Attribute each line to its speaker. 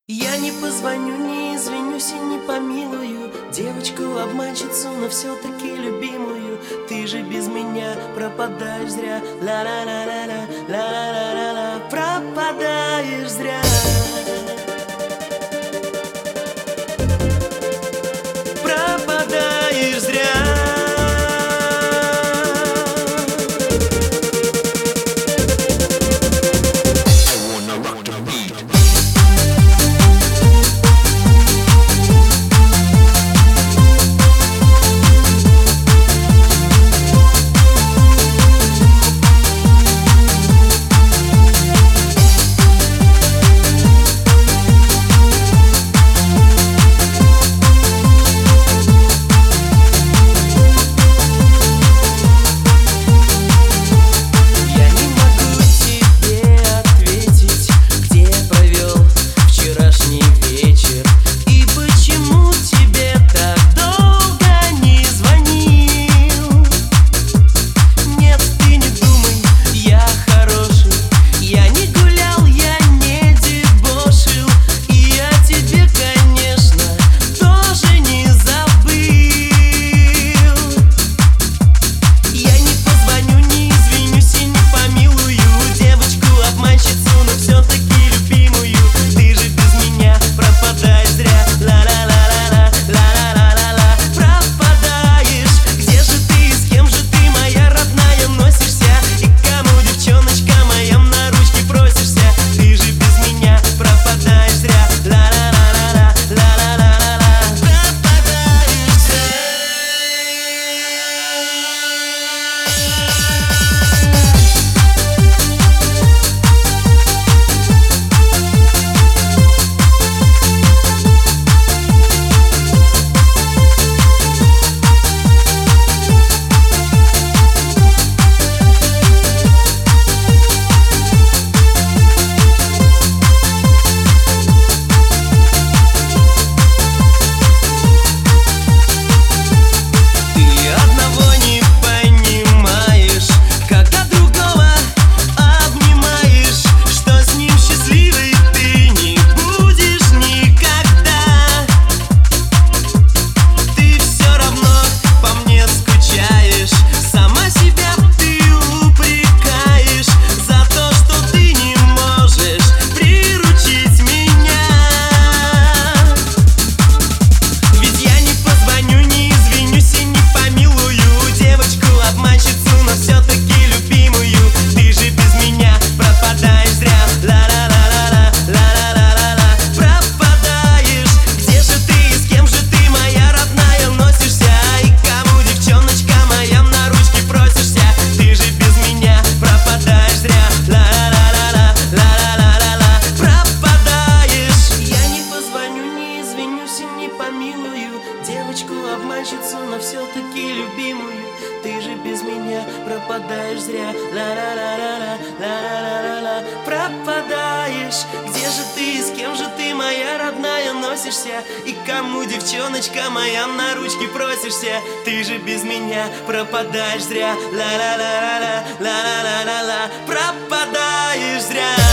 Speaker 1: Я не позвоню, не извинюсь и не помилую девочку-обманщицу, но все-таки любимую. Ты же без меня пропадаешь зря. Ла-ла-ла-ла-ла, ла-ла-ла-ла, пропадаешь зря. Пропадаешь зря. Девочку-обманщицу, но все-таки любимую. Ты же без меня пропадаешь зря. Ла-ла-ла-ла-ла, ла-ла-ла-ла, пропадаешь. Где же ты, с кем же ты, моя родная, носишься? И кому, девчоночка моя, на ручки просишься? Ты же без меня пропадаешь зря. Ла-ла-ла-ла-ла, ла-ла-ла-ла, пропадаешь зря.